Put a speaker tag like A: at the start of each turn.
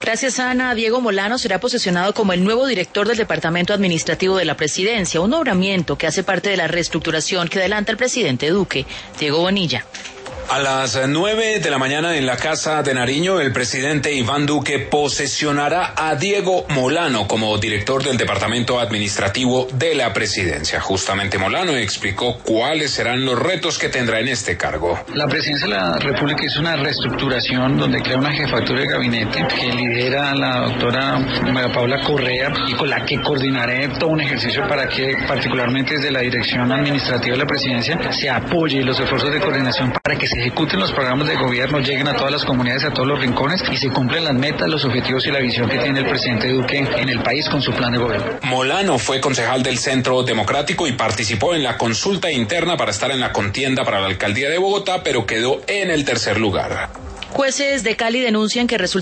A: Gracias, Ana. Diego Molano será posesionado como el nuevo director del Departamento Administrativo de la Presidencia, un nombramiento que hace parte de la reestructuración que adelanta el presidente Duque. Diego Bonilla.
B: A las 9 de la mañana en la Casa de Nariño, el presidente Iván Duque posesionará a Diego Molano como director del Departamento Administrativo de la Presidencia. Justamente Molano explicó cuáles serán los retos que tendrá en este cargo.
C: La Presidencia de la República hizo una reestructuración donde crea una jefatura de gabinete que lidera la doctora María Paula Correa y con la que coordinaré todo un ejercicio para que, particularmente desde la Dirección Administrativa de la Presidencia, se apoye los esfuerzos de coordinación para que se ejecuten los programas de gobierno, lleguen a todas las comunidades, a todos los rincones y se cumplen las metas, los objetivos y la visión que tiene el presidente Duque en el país con su plan de gobierno.
B: Molano fue concejal del Centro Democrático y participó en la consulta interna para estar en la contienda para la alcaldía de Bogotá, pero quedó en el tercer lugar.
A: Jueces de Cali denuncian que